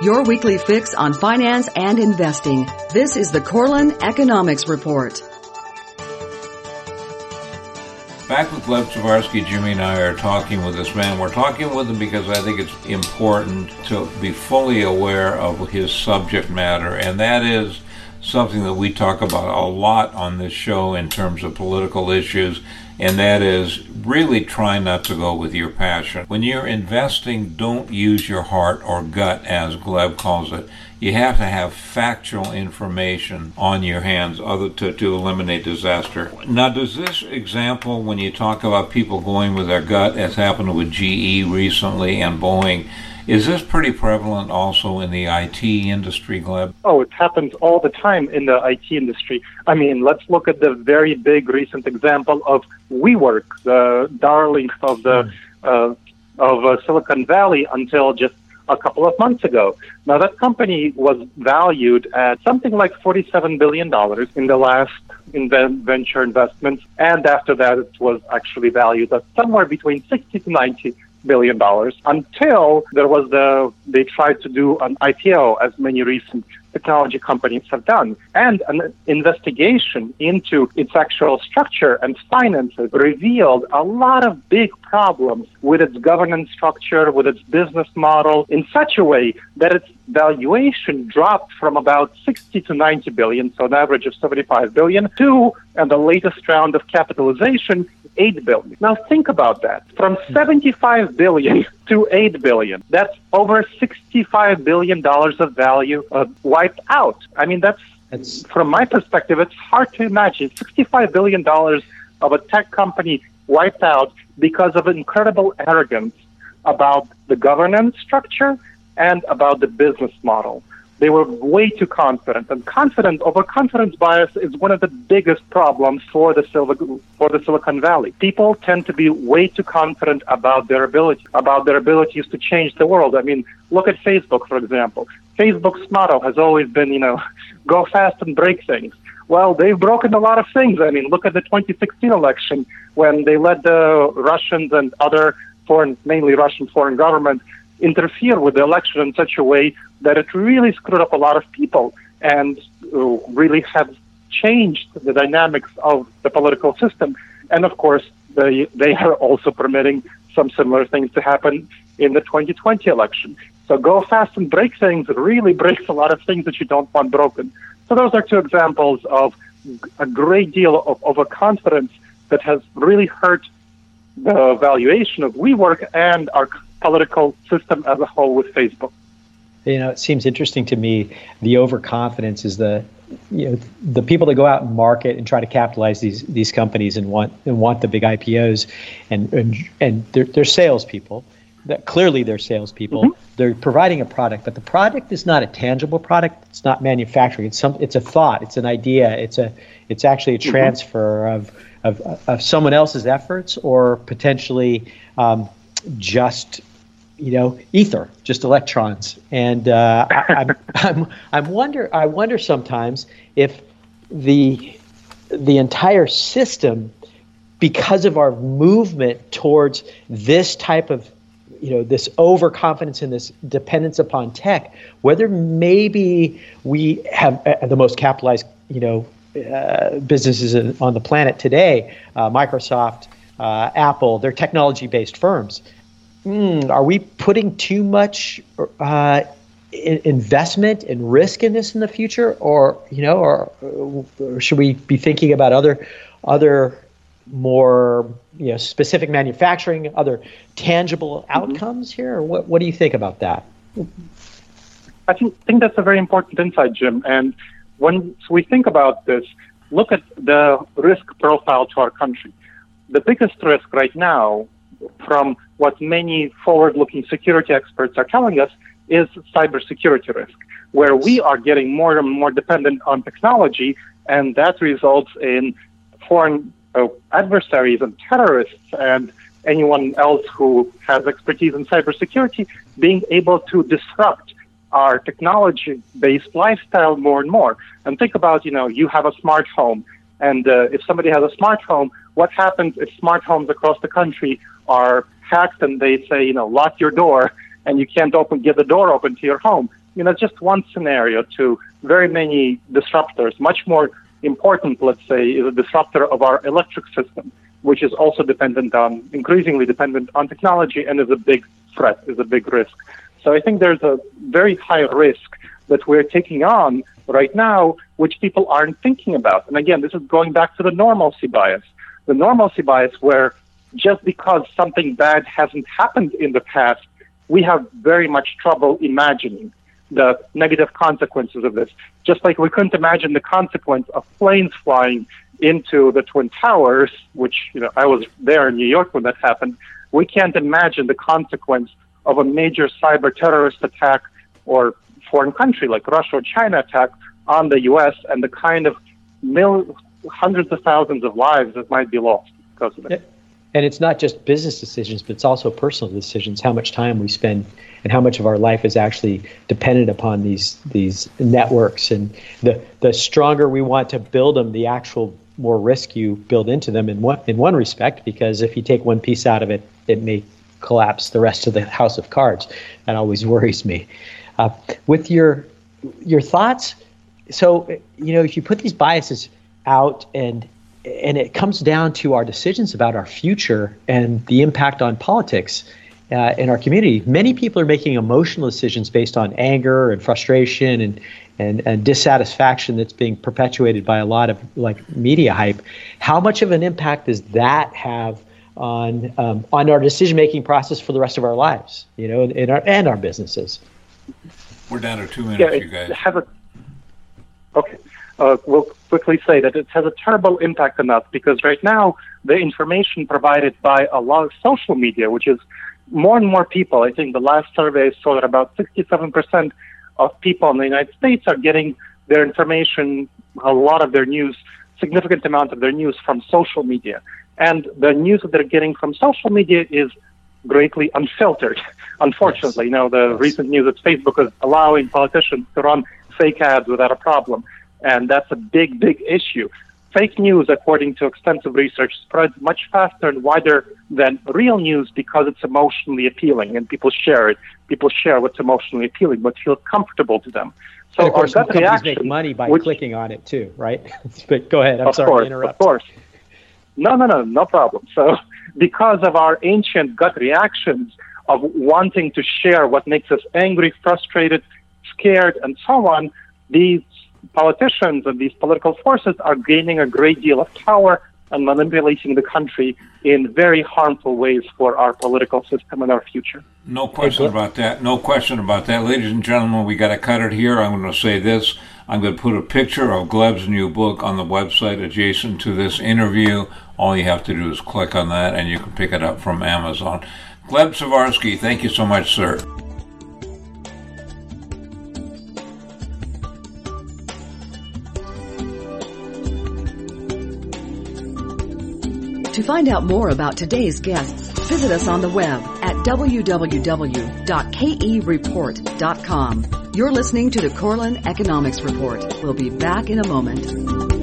Your weekly fix on finance and investing. This is the Korelin Economics Report. Back with Gleb Tversky, Jimmy and I are talking with this man. We're talking with him because I think it's important to be fully aware of his subject matter, and that is something that we talk about a lot on this show in terms of political issues, and that is really try not to go with your passion. When you're investing, don't use your heart or gut, as Gleb calls it. You have to have factual information on your hands to eliminate disaster. Now, does this example, when you talk about people going with their gut, as happened with GE recently and Boeing, is this pretty prevalent also in the IT industry, Gleb? Oh, it happens all the time in the IT industry. I mean, let's look at the very big recent example of WeWork, the darling of Silicon Valley until just a couple of months ago. Now, that company was valued at something like $47 billion in the last venture investments, and after that, it was actually valued at somewhere between 60 to 90 billion dollars until they tried to do an IPO, as many recent technology companies have done. And an investigation into its actual structure and finances revealed a lot of big problems with its governance structure, with its business model, in such a way that its valuation dropped from about 60 to 90 billion, so an average of 75 billion, to, and the latest round of capitalization, 8 billion. Now think about that. From 75 billion to 8 billion. That's over $65 billion of value wiped out. I mean, that's from my perspective, it's hard to imagine $65 billion of a tech company wiped out because of incredible arrogance about the governance structure and about the business model. They were way too confident, and overconfidence bias is one of the biggest problems for the Silicon Valley. People tend to be way too confident about their abilities to change the world. I mean, look at Facebook, for example. Facebook's motto has always been, go fast and break things. Well, they've broken a lot of things. I mean, look at the 2016 election when they let the Russians and other mainly Russian foreign government interfere with the election in such a way that it really screwed up a lot of people and really have changed the dynamics of the political system. And of course, they are also permitting some similar things to happen in the 2020 election. So go fast and break things really breaks a lot of things that you don't want broken. So those are two examples of a great deal of overconfidence that has really hurt the valuation of WeWork and our political system as a whole with Facebook. It seems interesting to me. The overconfidence is the people that go out and market and try to capitalize these companies and want the big IPOs, and they're salespeople. That clearly they're salespeople. Mm-hmm. They're providing a product, but the product is not a tangible product. It's not manufacturing. It's a thought. It's an idea. It's actually a transfer of someone else's efforts, or potentially just ether, just electrons. And I wonder sometimes if the entire system, because of our movement towards this type of this overconfidence and this dependence upon tech, whether maybe we have the most capitalized businesses on the planet today, Microsoft, Apple, they're technology-based firms. Are we putting too much investment and risk in this in the future, or should we be thinking about other more specific manufacturing, other tangible outcomes here? Or what do you think about that? I think that's a very important insight, Jim. And when we think about this, look at the risk profile to our country. The biggest risk right now, from what many forward-looking security experts are telling us, is cybersecurity risk, where we are getting more and more dependent on technology, and that results in foreign adversaries and terrorists and anyone else who has expertise in cybersecurity being able to disrupt our technology-based lifestyle more and more. And think about, you have a smart home, and if somebody has a smart home, what happens if smart homes across the country are hacked and they say, lock your door, and you can't get the door open to your home? just one scenario to very many disruptors. Much more important, let's say, is a disruptor of our electric system, which is also increasingly dependent on technology and is a big threat, is a big risk. So I think there's a very high risk that we're taking on right now, which people aren't thinking about. And again, this is going back to the normalcy bias. The normalcy bias where just because something bad hasn't happened in the past, we have very much trouble imagining the negative consequences of this. Just like we couldn't imagine the consequence of planes flying into the Twin Towers, which, I was there in New York when that happened. We can't imagine the consequence of a major cyber terrorist attack or foreign country like Russia or China attack on the U.S. and the kind of hundreds of thousands of lives that might be lost because of it. And it's not just business decisions, but it's also personal decisions, how much time we spend and how much of our life is actually dependent upon these networks. And the stronger we want to build them, the actual more risk you build into them in one respect, because if you take one piece out of it, it may collapse the rest of the house of cards. That always worries me. With your thoughts, so if you put these biases out and it comes down to our decisions about our future and the impact on politics in our community, many people are making emotional decisions based on anger and frustration and dissatisfaction that's being perpetuated by a lot of media hype. How much of an impact does that have on our decision-making process for the rest of our lives, and our businesses? We're down to 2 minutes, you guys. Okay. We'll quickly say that it has a terrible impact on us because right now the information provided by a lot of social media, which is more and more people, I think the last survey saw that about 67% of people in the United States are getting their information, a lot of their news, significant amount of their news from social media. And the news that they're getting from social media is greatly unfiltered. Unfortunately, the recent news that Facebook is allowing politicians to run fake ads without a problem. And that's a big, big issue. Fake news, according to extensive research, spreads much faster and wider than real news because it's emotionally appealing and people share it. People share what's emotionally appealing, what feels comfortable to them. So of course, our gut reaction, make money by clicking on it too, right? But go ahead. I'm sorry to interrupt. Of course. No problem. So because of our ancient gut reactions of wanting to share what makes us angry, frustrated, scared, and so on, these politicians and these political forces are gaining a great deal of power and manipulating the country in very harmful ways for our political system and our future. No question about that. No question about that. Ladies and gentlemen, we got to cut it here. I'm going to say this. I'm going to put a picture of Gleb's new book on the website adjacent to this interview. All you have to do is click on that, and you can pick it up from Amazon. Gleb Tsivarsky, thank you so much, sir. To find out more about today's guests, visit us on the web at www.kereport.com. You're listening to the Korelin Economics Report. We'll be back in a moment.